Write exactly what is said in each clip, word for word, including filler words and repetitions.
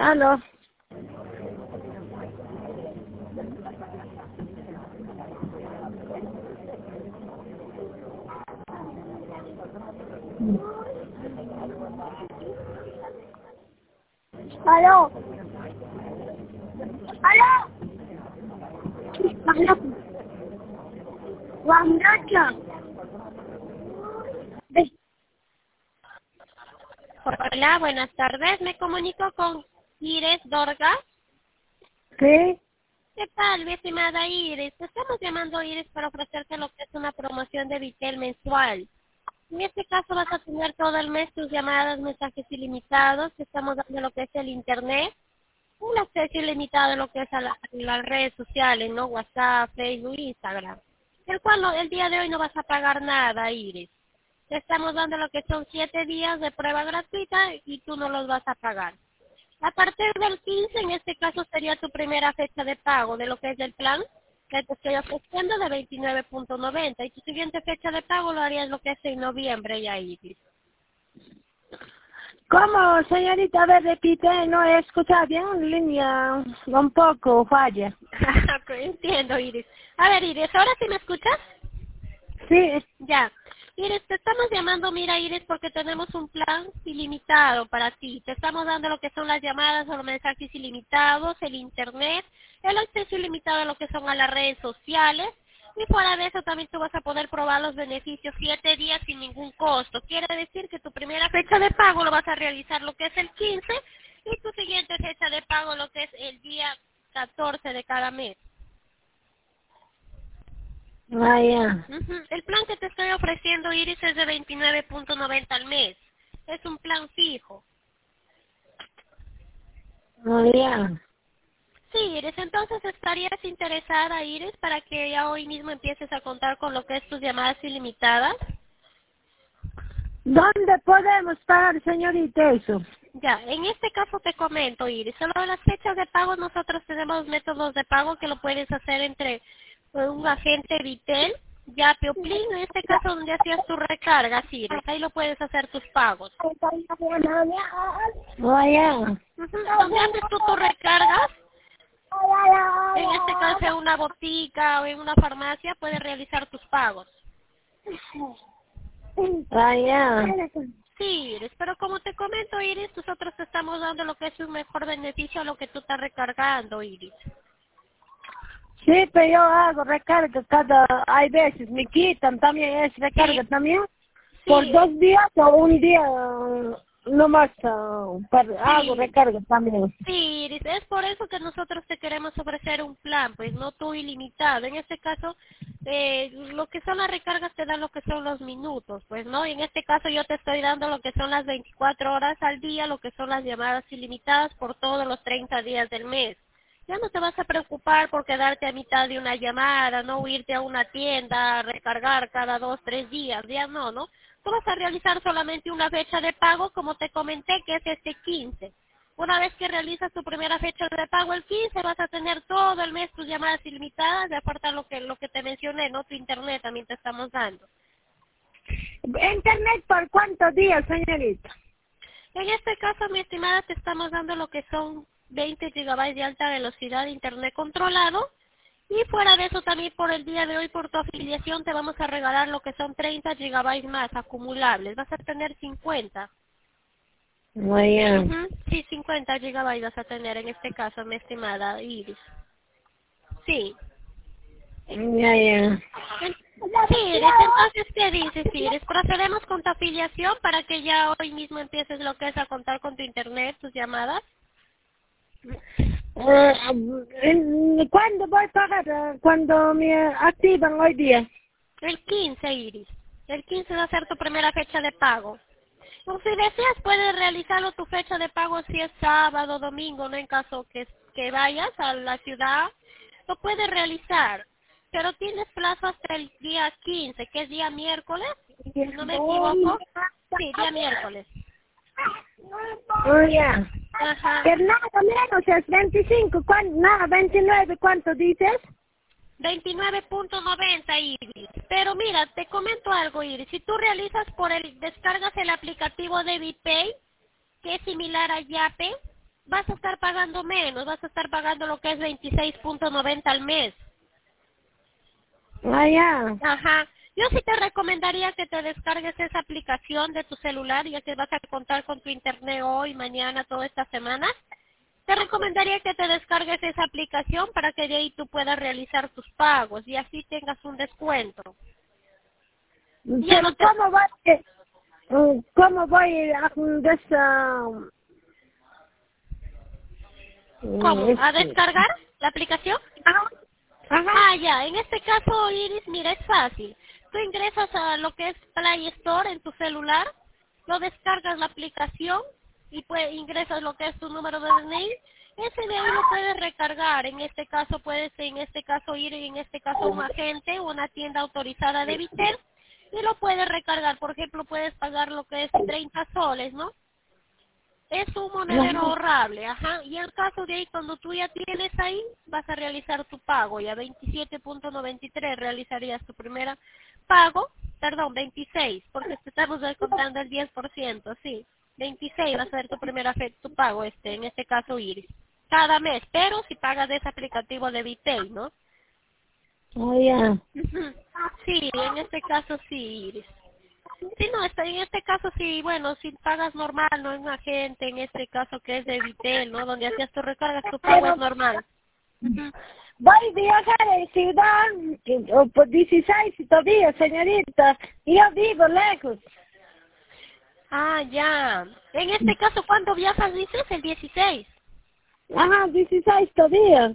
Aló. Aló. Aló. Aló. Guangacha. Hola, buenas tardes. Me comunico con Iris Dorga. Sí. ¿Qué tal, mi estimada Iris? Te estamos llamando, Iris, para ofrecerte lo que es una promoción de Vitel mensual. En este caso vas a tener todo el mes tus llamadas, mensajes ilimitados. Te estamos dando lo que es el Internet. Un acceso ilimitado a lo que es a, la- a las redes sociales, ¿no? WhatsApp, Facebook, Instagram. El cual no- el día de hoy no vas a pagar nada, Iris. Te estamos dando lo que son siete días de prueba gratuita y tú no los vas a pagar. A partir del quince, en este caso sería tu primera fecha de pago de lo que es el plan que te estoy ofreciendo de veintinueve punto noventa y tu siguiente fecha de pago lo harías lo que es en noviembre ya, Iris. ¿Cómo, señorita? A ver, repite, no he escuchado bien, línea un poco falla. Ok, entiendo, Iris. A ver, Iris, ¿ahora sí me escuchas? Sí, Ya. Iris, te estamos llamando, mira, Iris, porque tenemos un plan ilimitado para ti. Te estamos dando lo que son las llamadas o los mensajes ilimitados, el internet, el acceso ilimitado a lo que son a las redes sociales. Y fuera de eso también tú vas a poder probar los beneficios siete días sin ningún costo. Quiere decir que tu primera fecha de pago lo vas a realizar lo que es el quince y tu siguiente fecha de pago lo que es el día catorce de cada mes. vaya. Ujú. El plan que te estoy ofreciendo, Iris, es de veintinueve punto noventa al mes. Es un plan fijo. Vaya. Sí, Iris, entonces estarías interesada, Iris, para que ya hoy mismo empieces a contar con lo que es tus llamadas ilimitadas. ¿Dónde podemos pagar, señorita, eso? Ya, en este caso te comento, Iris, solo las fechas de pago nosotros tenemos métodos de pago que lo puedes hacer entre eh, un agente Vitel, ya Pioplin, en este caso donde hacías tu recarga, Iris, ahí lo puedes hacer tus pagos. Vaya. Ujú. Donde haces tú tus recargas, en este caso en una botica o en una farmacia, puedes realizar tus pagos. Vaya. Sí, Iris, pero como te comento, Iris, nosotros te estamos dando lo que es un mejor beneficio a lo que tú estás recargando, Iris. Sí, pero yo hago recarga cada, hay veces me quitan también, es recarga Sí, también, por sí, dos días o un día, uh, nomás uh, para- hago sí. recarga también. Sí, Iris, es por eso que nosotros te queremos ofrecer un plan, pues no tú ilimitado. En este caso, eh, lo que son las recargas te dan lo que son los minutos, pues no. En este caso yo te estoy dando lo que son las veinticuatro horas al día, lo que son las llamadas ilimitadas por todos los treinta días del mes. Ya no te vas a preocupar por quedarte a mitad de una llamada, no irte a una tienda a recargar cada dos, tres días, ya no, ¿no? Tú vas a realizar solamente una fecha de pago, como te comenté, que es este quince. Una vez que realizas tu primera fecha de pago el quince, vas a tener todo el mes tus llamadas ilimitadas, de acuerdo a lo que, lo que te mencioné, ¿no? Tu internet también te estamos dando. ¿Internet por cuántos días, señorita? En este caso, mi estimada, te estamos dando lo que son veinte gigabytes de alta velocidad de internet controlado. Y fuera de eso, también por el día de hoy, por tu afiliación, te vamos a regalar lo que son treinta gigabytes más acumulables. Vas a tener cincuenta. Vaya. Ujú. Sí, cincuenta gigabytes vas a tener en este caso, mi estimada Iris. Sí. Ya, ya. Sí, Iris, entonces, ¿qué dices, Iris? Procedemos con tu afiliación para que ya hoy mismo empieces lo que es a contar con tu internet, tus llamadas. Eh, ¿en- ¿Cuándo voy a pagar? Eh, Cuando me activan hoy día. El quince, Iris. El quince va a ser tu primera fecha de pago. O si deseas, puedes realizarlo tu fecha de pago si es sábado, domingo, no en caso que, que vayas a la ciudad, lo puedes realizar. Pero tienes plazo hasta el día quince, que es día miércoles, si no me equivoco. Sí, día miércoles. Oh, ya. Ajá. Pero nada menos es veinticinco. ¿Cuán- Nada, veintinueve. ¿Cuánto dices? veintinueve punto noventa, Iris. Pero mira, te comento algo, Iris. Si tú realizas por el, descargas el aplicativo de VPay, que es similar a Yape, vas a estar pagando menos, vas a estar pagando lo que es veintiséis punto noventa al mes. Ah, ya. Ajá. Yo sí te recomendaría que te descargues esa aplicación de tu celular, ya que vas a contar con tu internet hoy, mañana, toda esta semana. Te recomendaría que te descargues esa aplicación para que de ahí tú puedas realizar tus pagos y así tengas un descuento. Ya Pero no te... ¿cómo voy, eh, cómo voy a hacer esa... ¿Cómo? ¿A Este... descargar la aplicación? Ajá. Ajá. Ah, ya. En este caso, Iris, mira, es fácil. Tú ingresas a lo que es Play Store en tu celular, lo descargas la aplicación y pues ingresas lo que es tu número de D N I. Ese de ahí lo puedes recargar. En este caso puedes, en este caso ir, en este caso a un agente o una tienda autorizada de Vitel y lo puedes recargar. Por ejemplo, puedes pagar lo que es treinta soles, ¿no? Es un monedero ahorrable, ajá. Y el caso de ahí, cuando tú ya tienes ahí, vas a realizar tu pago. Y a veintisiete punto noventa y tres realizarías tu primera pago, perdón, veintiséis, porque te estamos descontando el diez por ciento, sí. veintiséis va a ser tu primera fe, tu pago, este, en este caso Iris. Cada mes, pero si pagas de ese aplicativo de Vitel, ¿no? Oh, ya. Ujú. Sí, en este caso sí, Iris. Sí, no, está, en este caso sí, bueno, si pagas normal, no en un agente, en este caso que es de Vitel, ¿no? Donde hacías tu recargas, tu pago es normal. Ujú. Voy a viajar en ciudad eh, o por dieciséis todavía, señorita. Yo vivo lejos. Ah, ya. En este caso, ¿cuándo viajas, dices? El dieciséis. Ajá, dieciséis todavía.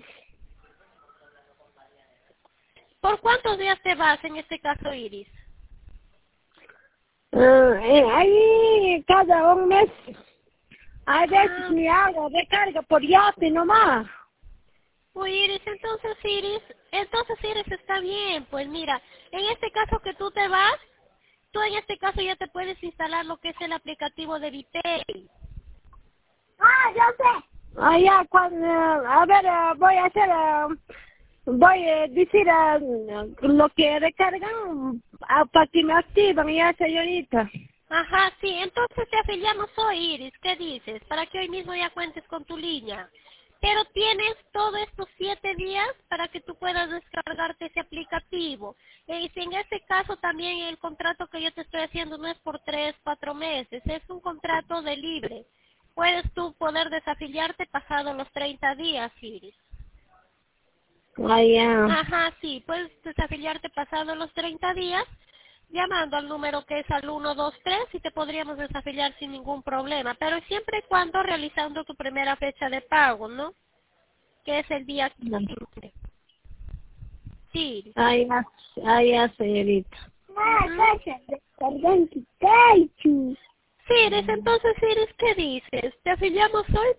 ¿Por cuántos días te vas en este caso, Iris? Ah, eh, ahí cada un mes. A veces Ah, me hago recarga por yate nomás. Uy, Iris, entonces Iris, entonces Iris está bien, pues mira, en este caso que tú te vas, tú en este caso ya te puedes instalar lo que es el aplicativo de Vitel. Ah, ya sé. Ah, ya, cuando, a ver, eh, voy a hacer, eh, voy a decir eh, lo que recargan ah, para que me activan ya, señorita. Ajá, sí, entonces te afiliamos hoy, Iris, ¿qué dices? Para que hoy mismo ya cuentes con tu línea. Pero tienes todos estos siete días para que tú puedas descargarte ese aplicativo. Y si en este caso también el contrato que yo te estoy haciendo no es por tres, cuatro meses, es un contrato de libre. Puedes tú poder desafiliarte pasado los treinta días, Iris. Ah, ya. Ajá, sí, puedes desafiliarte pasado los treinta días llamando al número que es al uno dos tres y te podríamos desafiliar sin ningún problema, pero siempre y cuando realizando tu primera fecha de pago, ¿no? Que es el día quince. Sí. Ah, ya, ah, ya, señorita. Ujú. Sí, Iris, entonces Iris, ¿qué dices? ¿Te afiliamos hoy?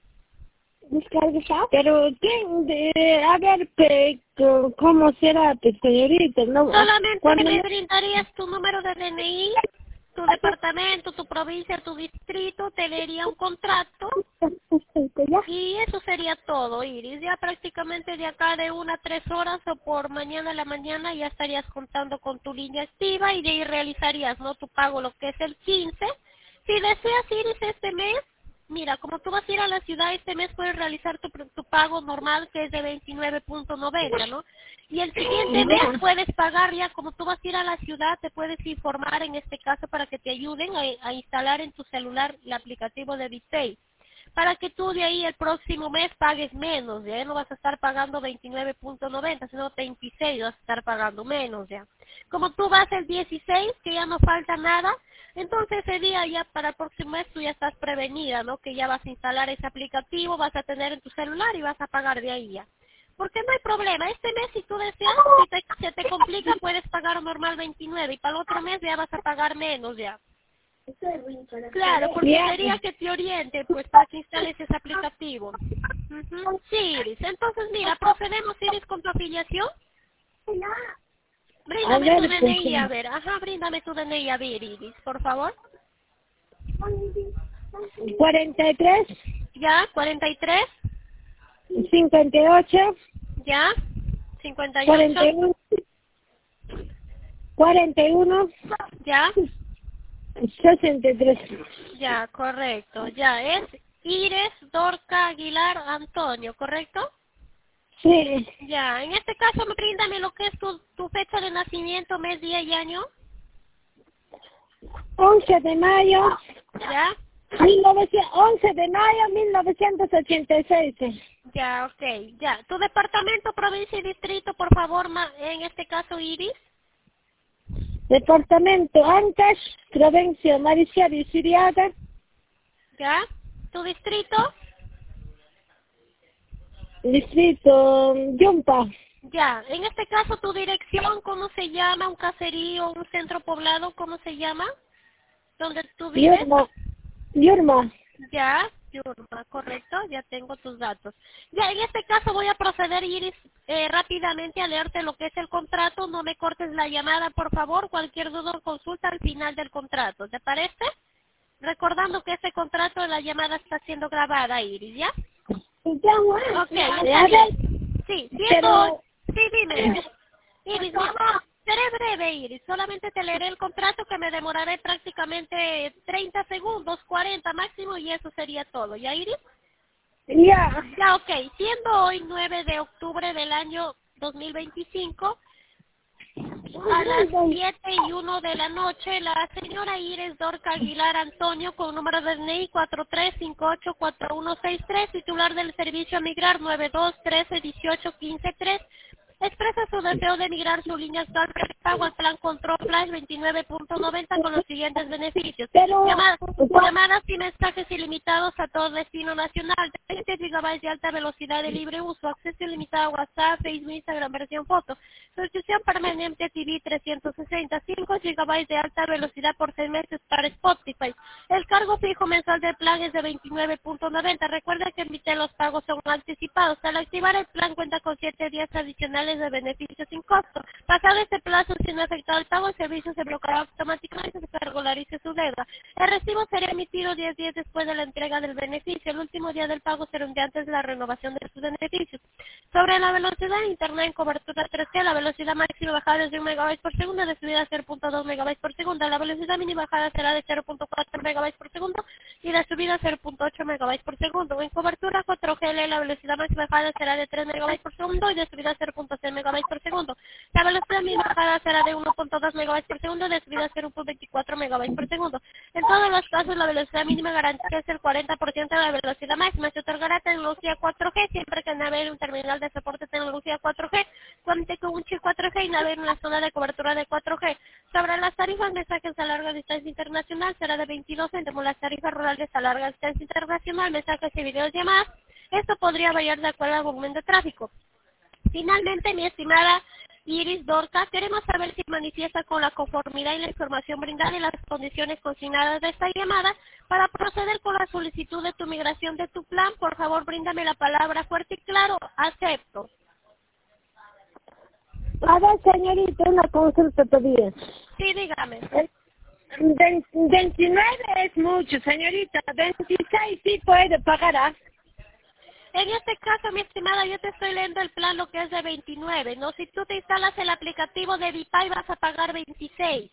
Pero, ¿quién? De, a ver, pe, co- ¿cómo será, pe, señorita? No, Solamente cuando me yo... brindarías tu número de D N I, tu departamento, tu provincia, tu distrito, te leería un contrato. Y eso sería todo, Iris. Ya prácticamente de acá de una a tres horas o por mañana a la mañana ya estarías contando con tu línea activa y de ahí realizarías, ¿no? Tu pago lo que es el quince. Si deseas, Iris, este mes, mira, como tú vas a ir a la ciudad este mes puedes realizar tu, tu pago normal que es de veintinueve punto noventa, ¿no? Y el siguiente mes puedes pagar ya, como tú vas a ir a la ciudad, te puedes informar en este caso para que te ayuden a, a instalar en tu celular el aplicativo de Vitel, para que tú de ahí el próximo mes pagues menos, ya no vas a estar pagando veintinueve punto noventa, sino veintiséis vas a estar pagando menos ya. Como tú vas el dieciséis, que ya no falta nada, entonces ese día ya para el próximo mes tú ya estás prevenida, ¿no? Que ya vas a instalar ese aplicativo, vas a tener en tu celular y vas a pagar de ahí ya. Porque no hay problema, este mes si tú deseas, si te, se te complica puedes pagar normal veintinueve y para el otro mes ya vas a pagar menos ya. Claro, porque Bien. quería que te oriente, pues, para que instales ese aplicativo. Ujú. Sí, Iris. Entonces, mira, procedemos, Iris, con tu afiliación. A Bríndame tu ver, pues, D N I, a ver. Ajá, bríndame tu D N I, a ver, Iris, por favor. cuarenta y tres, Ya, cuarenta y tres. cincuenta y ocho, Ya, cincuenta y cuarenta y ocho. uno, cuarenta y uno, Ya, sesenta y tres. ya, correcto. Ya, es Iris Dorca Aguilar Antonio, ¿correcto? Sí. Ya, en este caso, bríndame lo que es tu, tu fecha de nacimiento, mes, día y año. once de mayo. Ya. mil novecientos, once de mayo mil novecientos ochenta y seis. Ya, ok, ya. Tu departamento, provincia y distrito, por favor, ma, en este caso, Iris. Departamento Ancash, provincia Mariciar y Siriaga. Ya. Tu distrito. Distrito Yumpa. Ya, en este caso, tu dirección, ¿cómo se llama? ¿Un caserío, un centro poblado? ¿Cómo se llama? ¿Dónde tú vives? Yurma. Yurma. Ya, Yurma, correcto, ya tengo tus datos. Ya, en este caso voy a proceder, Iris, eh, rápidamente a leerte lo que es el contrato. No me cortes la llamada, por favor. Cualquier duda o consulta al final del contrato, ¿te parece? Recordando que este contrato, la llamada está siendo grabada, Iris, ¿ya? Ok, está bien. Sí, siendo... Sí, dime. Iris, mira, seré breve, Iris. Solamente te leeré el contrato, que me demoraré prácticamente treinta segundos, cuarenta máximo, y eso sería todo. ¿Ya, Iris? Ya. Ya, ok. Siendo hoy nueve de octubre del año dos mil veinticinco, a las siete y uno de la noche, la señora Iris Dorca Aguilar Antonio, con número de D N I cuatro tres cinco ocho cuatro uno seis tres, titular del servicio a migrar nueve dos trece dieciocho quince tres, expresa su deseo de migrar su línea actual de pago al plan Control Flash veintinueve punto noventa con los siguientes beneficios. Pero, Llamadas, llamadas y mensajes ilimitados a todo destino nacional, veinte gigabytes de alta velocidad de libre uso, acceso ilimitado a WhatsApp, Facebook, Instagram, versión foto, suscripción permanente T V trescientos sesenta, cinco gigabytes de alta velocidad por seis meses para Spotify. El cargo fijo mensual del plan es de veintinueve punto noventa. Recuerda que en Vitel los pagos son anticipados. Al activar el plan cuenta con siete días adicionales de beneficios sin costo. Pasado este plazo, si no ha afectado el pago, el servicio se bloqueará automáticamente hasta que regularice su deuda. El recibo será emitido diez días después de la entrega del beneficio. El último día del pago será un día antes de la renovación de sus beneficios. Sobre la velocidad de internet en cobertura tres G, la velocidad máxima bajada es de un megabyte por segundo, de subida cero punto dos megabytes por segundo. La velocidad mínima bajada será de cero punto cuatro megabytes por segundo y de subida cero punto ocho megabytes por segundo. En cobertura cuatro G L, la velocidad máxima bajada será de tres megabytes por segundo y de subida cero punto seis megabytes por segundo. La velocidad mínima bajada será de uno punto dos megabytes por segundo, de subida cero punto veinticuatro megabytes por segundo. En todos los casos, la velocidad mínima garantizada es el cuarenta por ciento de la velocidad máxima. Se otorgará tecnología cuatro G siempre que navegue en un terminal de soporte de tecnología cuatro G, cuente con un chip cuatro G y navegue en una zona de cobertura de cuatro G. Sobre las tarifas, mensajes a larga distancia internacional será de veintidós centavos. Las tarifas rurales a larga distancia internacional, mensajes y videollamadas, esto podría variar de acuerdo al volumen de tráfico. Finalmente, mi estimada Iris Dorca, queremos saber si manifiesta con la conformidad y la información brindada y las condiciones consignadas de esta llamada para proceder con la solicitud de tu migración de tu plan. Por favor, bríndame la palabra fuerte y claro. Acepto. A ver, señorita, una consulta todavía. Sí, dígame. Ve- veintinueve es mucho, señorita. veintiséis sí puede pagar. ¿Ah? En este caso, mi estimada, yo te estoy leyendo el plan, lo que es de veintinueve, ¿no? Si tú te instalas el aplicativo de Vipay, vas a pagar veintiséis.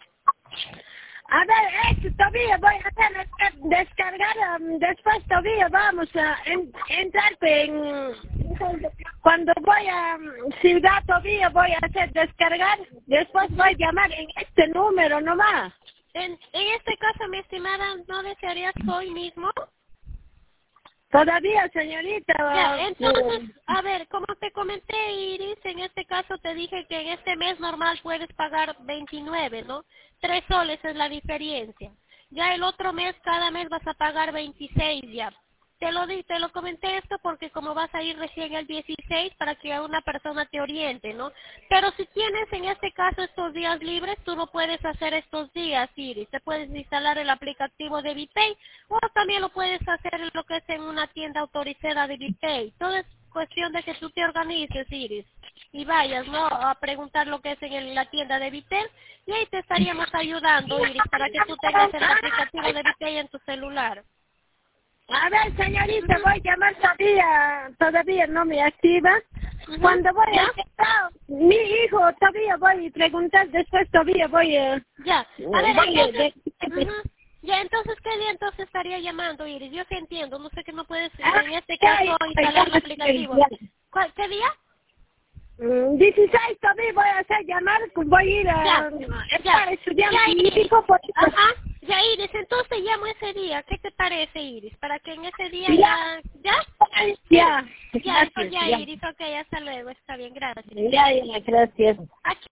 A ver, esto todavía voy a hacer es descargar, um, después todavía vamos a en, entrar en... Cuando voy a um, Ciudad todavía voy a hacer descargar, después voy a llamar en este número nomás. En, en este caso, mi estimada, ¿no desearías hoy mismo? Todavía, señorita. Ya, entonces, eh, a ver, como te comenté, Iris, en este caso te dije que en este mes normal puedes pagar veintinueve, ¿no? Tres soles es la diferencia. Ya el otro mes, cada mes vas a pagar veintiséis ya. Te lo di, te lo comenté esto porque como vas a ir recién el dieciséis para que una persona te oriente, ¿no? Pero si tienes en este caso estos días libres, tú lo puedes hacer estos días, Iris. Te puedes instalar el aplicativo de Vipay o también lo puedes hacer en lo que es en una tienda autorizada de Vipay. Todo es cuestión de que tú te organices, Iris, y vayas, ¿no?, a preguntar lo que es en el- la tienda de Vitel y ahí te estaríamos ayudando, Iris, para que tú tengas el aplicativo de Vipay en tu celular. A ver, señorita, voy a llamar todavía, todavía no me activa. Ujú. Cuando voy ¿Ya? a mi hijo todavía voy a preguntar, después todavía voy a... Ya, a ver, voy a- entonces, de- ujú. Ya, entonces, ¿qué día entonces estaría llamando, Iris? Yo sí entiendo, no sé qué no puedes, Ah, en este ya, caso, ya, instalar el ya, aplicativo. ya. ¿Cuál, ¿Qué día? Mm, dieciséis también voy a hacer llamar, voy a ir Ya, a ya, estar estudiando ya, Iris. físico por eso. Ajá, ya, Iris, entonces llamo ese día. ¿Qué te parece, Iris? Para que en ese día Ya, ya, ¿ya? ya, Ya, entonces gracias, ya, ya. Iris, ok, hasta luego, está bien, gracias. Ya, ya, gracias. Aquí